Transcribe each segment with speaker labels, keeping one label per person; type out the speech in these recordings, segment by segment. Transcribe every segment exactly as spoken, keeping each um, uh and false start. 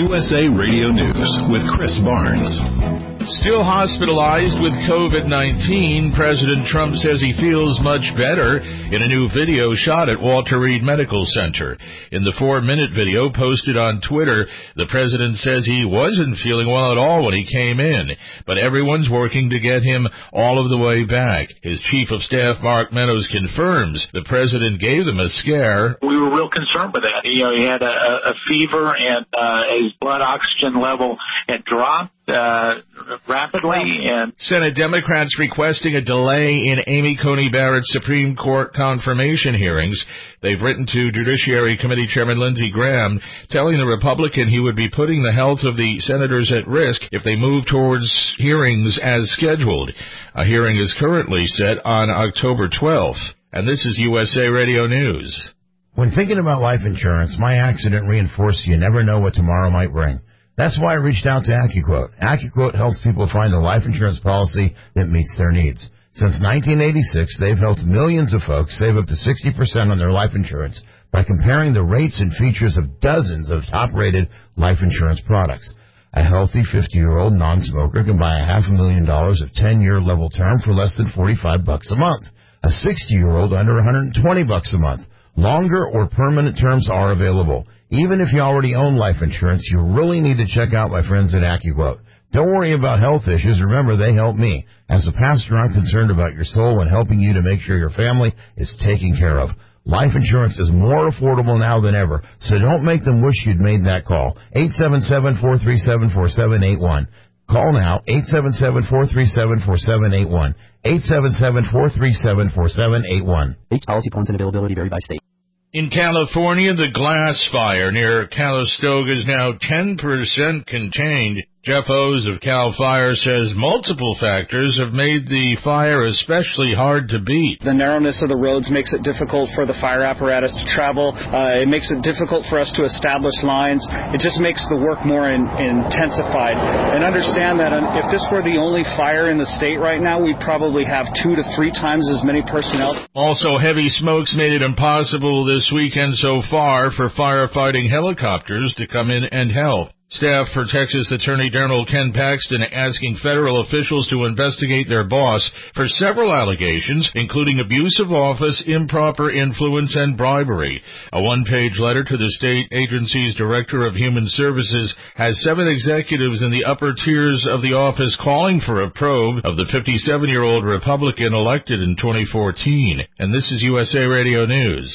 Speaker 1: U S A Radio News with Chris Barnes.
Speaker 2: Still hospitalized with COVID nineteen, President Trump says he feels much better in a new video shot at Walter Reed Medical Center. In the four-minute video posted on Twitter, the president says he wasn't feeling well at all when he came in, but everyone's working to get him all of the way back. His chief of staff, Mark Meadows, confirms the president gave them a scare.
Speaker 3: We were real concerned with that. You know, he had a, a fever and uh, his blood oxygen level had dropped Uh, rapidly. And
Speaker 2: Senate Democrats requesting a delay in Amy Coney Barrett's Supreme Court confirmation hearings. They've written to Judiciary Committee Chairman Lindsey Graham, telling the Republican he would be putting the health of the senators at risk if they move towards hearings as scheduled. A hearing is currently set on October twelfth. And this is U S A Radio News.
Speaker 4: When thinking about life insurance, my accident reinforced you never know what tomorrow might bring. That's why I reached out to AccuQuote. AccuQuote helps people find a life insurance policy that meets their needs. Since nineteen eighty-six, they've helped millions of folks save up to sixty percent on their life insurance by comparing the rates and features of dozens of top-rated life insurance products. A healthy fifty-year-old non-smoker can buy a half a million dollars of ten-year level term for less than forty-five bucks a month. A sixty-year-old under one hundred twenty bucks a month. Longer or permanent terms are available. Even if you already own life insurance, you really need to check out my friends at AccuQuote. Don't worry about health issues. Remember, they help me. As a pastor, I'm concerned about your soul and helping you to make sure your family is taken care of. Life insurance is more affordable now than ever, so don't make them wish you'd made that call. eight seven seven, four three seven, four seven eight one. Call now, eight seven seven, four three seven, four seven eight one. eight seven seven, four three seven, four seven eight one.
Speaker 5: Each policy points and availability vary by state.
Speaker 2: In California, the glass fire near Calistoga is now ten percent contained. Jeff O's of CAL FIRE says multiple factors have made the fire especially hard to beat.
Speaker 6: The narrowness of the roads makes it difficult for the fire apparatus to travel. Uh, it makes it difficult for us to establish lines. It just makes the work more in, intensified. And understand that if this were the only fire in the state right now, we'd probably have two to three times as many personnel.
Speaker 2: Also, heavy smokes made it impossible this weekend so far for firefighting helicopters to come in and help. Staff for Texas Attorney General Ken Paxton asking federal officials to investigate their boss for several allegations, including abuse of office, improper influence, and bribery. A one-page letter to the state agency's Director of Human Services has seven executives in the upper tiers of the office calling for a probe of the fifty-seven-year-old Republican elected in twenty fourteen. And this is U S A Radio News.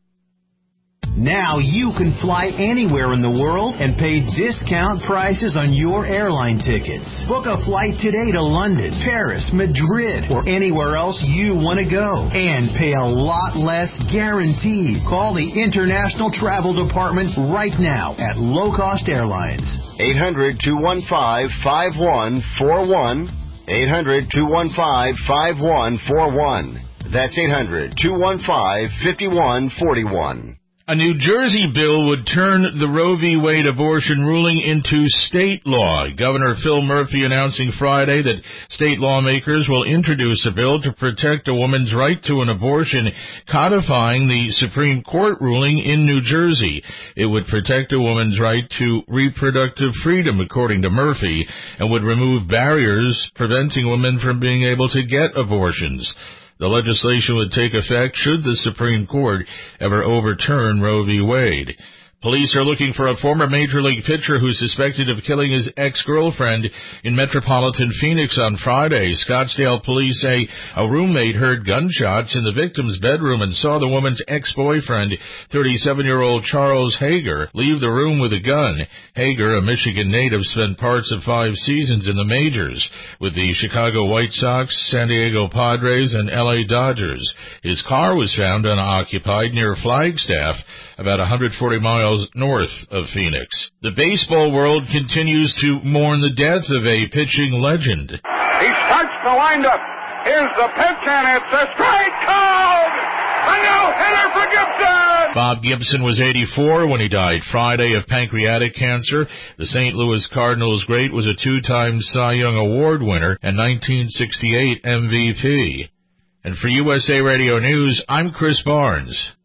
Speaker 7: Now you can fly anywhere in the world and pay discount prices on your airline tickets. Book a flight today to London, Paris, Madrid, or anywhere else you want to go. And pay a lot less guaranteed. Call the International Travel Department right now at Low Cost Airlines.
Speaker 8: eight hundred, two one five, five one four one. eight hundred, two one five, five one four one. That's eight hundred, two one five, five one four one.
Speaker 2: A New Jersey bill would turn the Roe v. Wade abortion ruling into state law. Governor Phil Murphy announcing Friday that state lawmakers will introduce a bill to protect a woman's right to an abortion, codifying the Supreme Court ruling in New Jersey. It would protect a woman's right to reproductive freedom, according to Murphy, and would remove barriers preventing women from being able to get abortions. The legislation would take effect should the Supreme Court ever overturn Roe v. Wade. Police are looking for a former Major League pitcher who's suspected of killing his ex-girlfriend in metropolitan Phoenix on Friday. Scottsdale police say a roommate heard gunshots in the victim's bedroom and saw the woman's ex-boyfriend, thirty-seven-year-old Charles Hager, leave the room with a gun. Hager, a Michigan native, spent parts of five seasons in the majors with the Chicago White Sox, San Diego Padres, and L A Dodgers. His car was found unoccupied near Flagstaff, about one hundred forty miles north of Phoenix. The baseball world continues to mourn the death of a pitching legend.
Speaker 9: He starts the windup. Here's the pitch, and it's a strike called. A no-hitter for Gibson.
Speaker 2: Bob Gibson was eighty-four when he died Friday of pancreatic cancer. The Saint Louis Cardinals great was a two-time Cy Young Award winner and nineteen sixty-eight M V P. And for U S A Radio News, I'm Chris Barnes.